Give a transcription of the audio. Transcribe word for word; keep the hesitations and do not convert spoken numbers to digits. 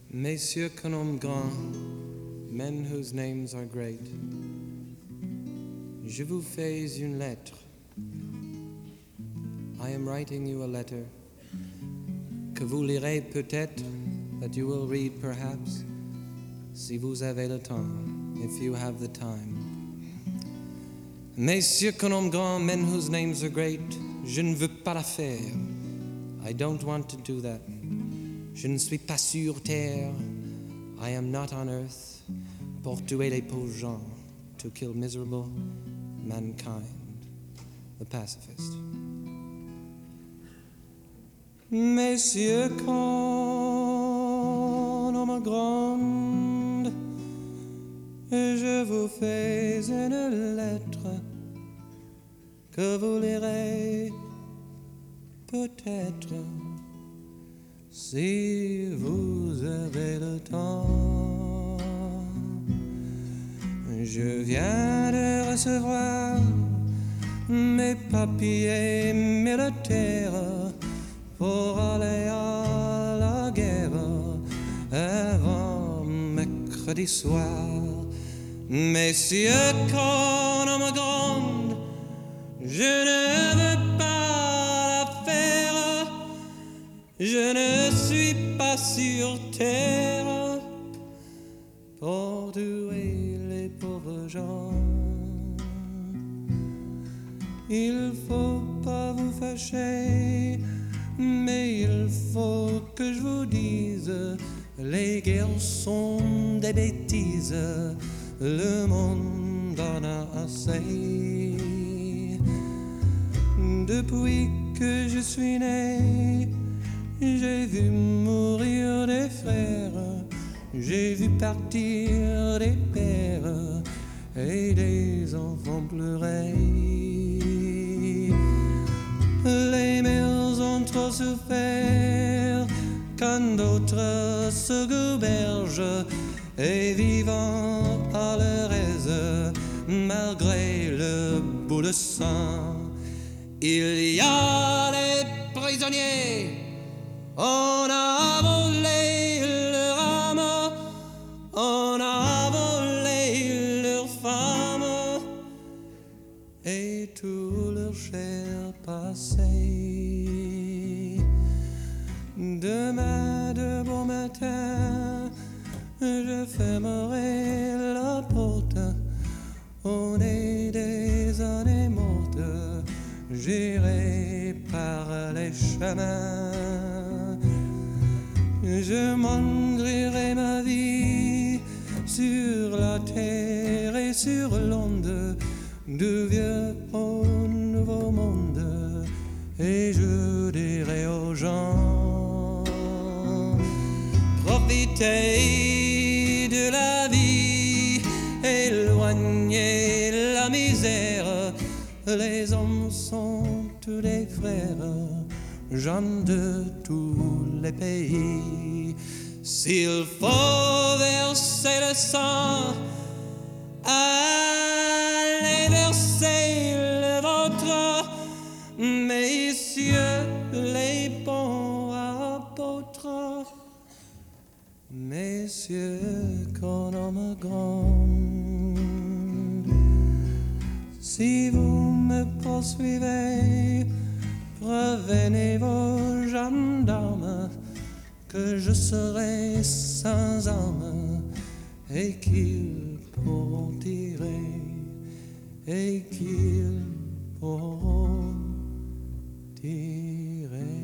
Messieurs que nomme grand, men whose names are great, je vous fais une lettre. I am writing you a letter que vous lirez peut-être, that you will read perhaps, si vous avez le temps, if you have the time. Messieurs que nomme grand, men whose names are great, je ne veux pas la faire. I don't want to do that. Je ne suis pas sur terre. I am not on earth pour tuer les pauvres gens, to kill miserable mankind. The pacifist. Messieurs, quand homme grande, je vous fais une lettre que vous lirez peut-être si vous avez le temps. Je viens de recevoir mes papiers militaires pour aller à la guerre avant mercredi soir. Messieurs, quand on me gronde, je ne veux pas la faire. Je ne suis pas sur terre pour tuer les pauvres gens. Il faut pas vous fâcher, mais il faut que je vous dise, les guerres sont des bêtises, le monde en a assez. Depuis que je suis né, j'ai vu mourir des frères, j'ai vu partir des pères et des enfants pleurer. Les mères ont trop souffert quand d'autres se gobergent et vivant à leur aise malgré le bout de sang. Il y a les prisonniers, on a volé leur âme, on a volé leur femme et tout leur cher passé. Demain de bon matin, je fermerai la porte, on est des années mortes, j'irai par les chemins. Je m'engrainerai ma vie sur la terre et sur l'onde du vieux au nouveau monde, et je dirai aux gens, profitez de la vie, éloignez la misère, les hommes sont tous des frères, gens de tous les pays. S'il faut verser le sang, allez verser le vôtre, messieurs les bons apôtres, messieurs qu'on nomme grand. Si vous me poursuivez, prévenez vos gendarmes que je serai sans armes et qu'ils pourront tirer, et qu'ils pourront tirer.